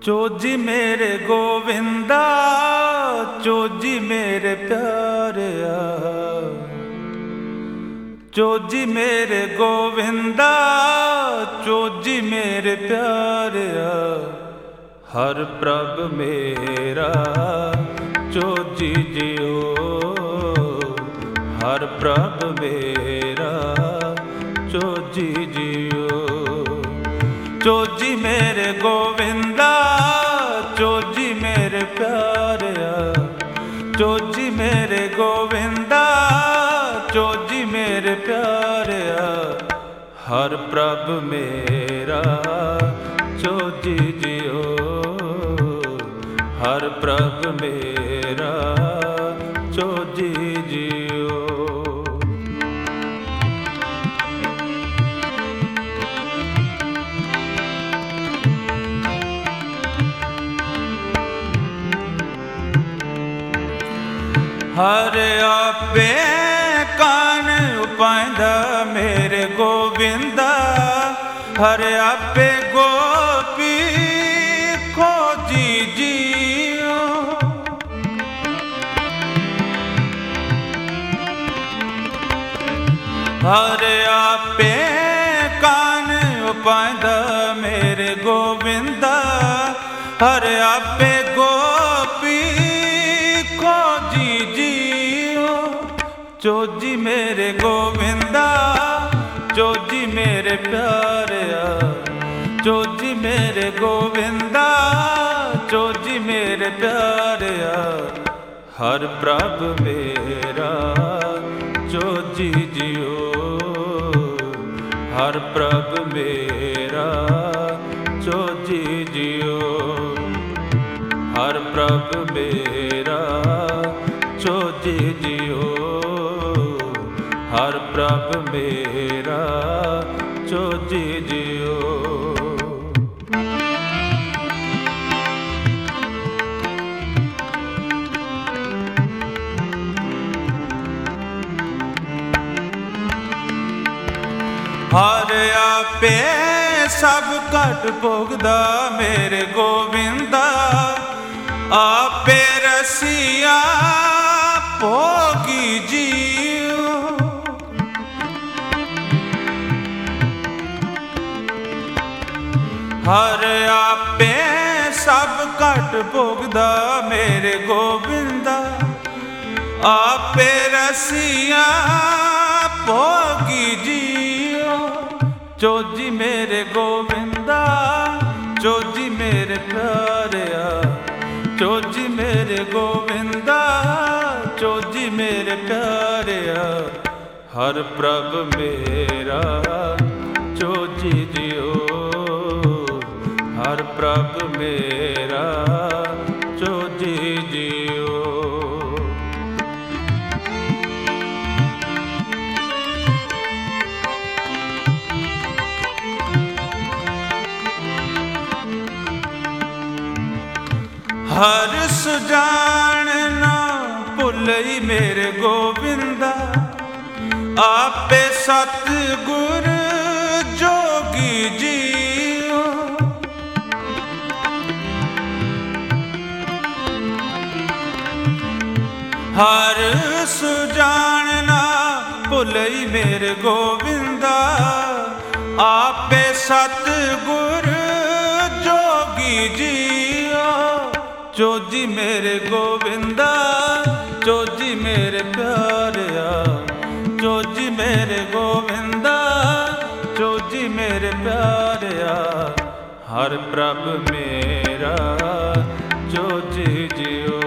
ਚੋਜੀ ਮੇਰੇ ਗੋਵਿੰਦਾ, ਚੋਜੀ ਮੇਰੇ ਪਿਆਰਿਆ, ਚੋਜੀ ਮੇਰੇ ਗੋਵਿੰਦਾ, ਚੋਜੀ ਮੇਰੇ ਪਿਆਰਿਆ। ਹਰ ਪ੍ਰਭ ਮੇਰਾ ਚੋਜੀ ਜਿਉ, ਹਰ ਪ੍ਰਭ ਮੇਰਾ ਚੋਜੀ ਜਿਉ। ਚੋਜੀ ਮੇਰੇ ਗੋਵਿੰਦਾ, ਚੋਜੀ ਮੇਰੇ ਪਿਆਰਿਆ, ਚੋਜੀ ਮੇਰੇ ਗੋਵਿੰਦਾ, ਚੋਜੀ ਮੇਰੇ ਪਿਆਰਿਆ। ਹਰ ਪ੍ਰਭ ਮੇਰਾ ਚੋਜੀ ਜਿਉ, ਹਰ ਪ੍ਰਭ ਮੇਰਾ ਚੋਜੀ ਜਿਉ। ਹਰ ਆਪੇ ਕਾਨ ਉਪਾਇੰਦਾ ਮੇਰੇ ਗੋਵਿੰਦਾ, ਹਰ ਆਪੇ ਗੋਪੀ ਖੋਜੀ ਜੀਉ। ਹਰ ਆਪੇ ਕਾਨ ਉਪਾਇੰਦਾ ਮੇਰੇ ਗੋਵਿੰਦਾ, ਹਰ ਆਪੇ ਗੋਪੀ ਖੋਜੀ ਜੀਉ। ਚੋਜੀ ਮੇਰੇ ਗੋਵਿੰਦਾ, ਚੋਜੀ ਮੇਰੇ ਪਿਆਰਿਆ, ਚੋਜੀ ਮੇਰੇ ਗੋਵਿੰਦਾ, ਚੋਜੀ ਮੇਰੇ ਪਿਆਰਿਆ। ਹਰ ਪ੍ਰਭ ਮੇਰਾ ਚੋਜੀ ਜਿਉ, ਹਰ ਪ੍ਰਭ ਮੇਰਾ ਚੋਜੀ ਜਿਉ, ਹਰ ਪ੍ਰਭ ਮੇਰਾ ਚੋਜੀ ਜਿਉ, ਹਰ ਪ੍ਰਭ ਮੇਰਾ ਚੋਜੀ ਜਿਉ। ਹਰ ਆਪੇ ਸਭ ਘਟ ਭੋਗਦਾ ਮੇਰੇ ਗੋਵਿੰਦਾ, ਆਪੇ ਰਸੀਆ ਭੋਗੀ ਜੀਉ। ਹਰ ਆਪੇ ਸਭ ਘਟ ਭੋਗਦਾ ਮੇਰੇ ਗੋਵਿੰਦਾ, ਆਪੇ ਰਸੀਆ ਭੋਗੀ ਜੀਉ। ਚੋਜੀ ਮੇਰੇ ਗੋਵਿੰਦਾ, ਚੋਜੀ ਮੇਰੇ ਪਿਆਰਿਆ, ਚੋਜੀ ਮੇਰੇ ਗੋਵਿੰਦਾ, ਚੋਜੀ ਮੇਰੇ ਪਿਆਰਿਆ। ਹਰ ਪ੍ਰਭ ਮੇਰਾ ਚੋਜੀ ਜਿਉ, ਹਰ ਪ੍ਰਭ ਮੇਰਾ ਚੋਜੀ ਜਿਉ। ਹਰ ਸੁਜਾਨ ਨਾ ਭੁੱਲਈ ਮੇਰੇ ਗੋਵਿੰਦਾ, ਆਪੇ ਸਤਿਗੁਰ ਜੋਗੀ ਜੀਉ। ਹਰ ਸੁਜਾਨ ਨਾ ਭੁੱਲਈ ਮੇਰੇ ਗੋਵਿੰਦਾ, ਆਪੇ ਸਤਿਗੁਰ ਜੋਗੀ ਜੀਉ। ਚੋਜੀ ਮੇਰੇ ਗੋਵਿੰਦਾ, ਚੋਜੀ ਮੇਰੇ ਪਿਆਰਿਆ, ਚੋਜੀ ਮੇਰੇ ਗੋਵਿੰਦਾ, ਚੋਜੀ ਮੇਰੇ ਪਿਆਰਿਆ। ਹਰ ਪ੍ਰਭ ਮੇਰਾ ਚੋਜੀ ਜਿਉ,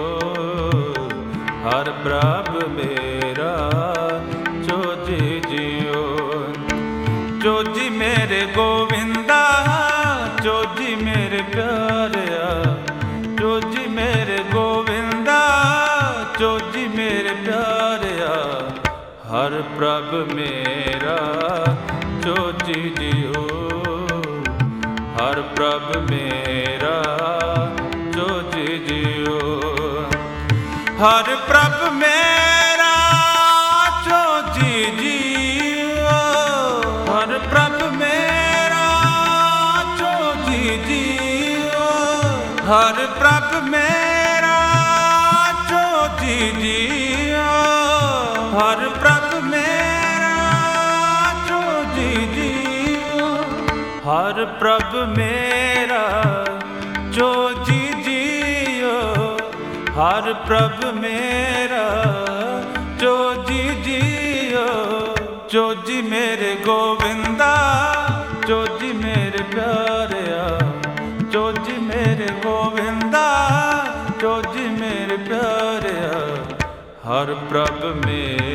ਹਰ ਪ੍ਰਭ ਮੇਰਾ ਚੋਜੀ ਜਿਉ। ਚੋਜੀ ਮੇਰੇ ਗੋਵਿੰਦਾ, ਚੋਜੀ ਮੇਰੇ ਪਿਆਰਿਆ, ਚੋਜੀ ਮੇਰੇ ਗੋਵਿੰਦਾ, ਚੋਜੀ ਮੇਰੇ ਪਿਆਰਿਆ। ਹਰ ਪ੍ਰਭ ਮੇਰਾ ਚੋਜੀ ਜਿਉ, ਹਰ ਪ੍ਰਭ ਮੇਰਾ ਚੋਜੀ ਜਿਉ। ਹਰ ਪ੍ਰਭ ਮੇਰਾ ਚੋਜੀ ਜਿਉ, ਹਰ ਪ੍ਰਭ ਮੇਰਾ ਚੋਜੀ ਜਿਉ। ਹਰ ਪ੍ਰਭ ਮੇਰਾ ਜੋ ਜੀ ਜੀਓ, ਹਰ ਪ੍ਰਭ ਮੇਰਾ ਜੋ ਜੀ ਜੀਓ, ਹਰ ਪ੍ਰਭ ਮੇਰਾ ਜੋ ਜੀ ਜੀਓ, ਹਰ ਪ੍ਰਭ ਮੇਰਾ ਜੋ ਜੀ ਜੀਓ। ਜੋ ਜੀ ਮੇਰੇ ਗੋਵਿੰਦਾ, ਜੋ ਜੀ ਮੇਰੇ ਪਿਆਰਿਆ, ਜੋ ਜੀ ਮੇਰੇ ਗੋਵਿੰਦਾ, ਜੋ ਜੀ ਮੇਰੇ ਪਿਆਰਿਆ, ਹਰ ਪ੍ਰਭ ਮੇਰਾ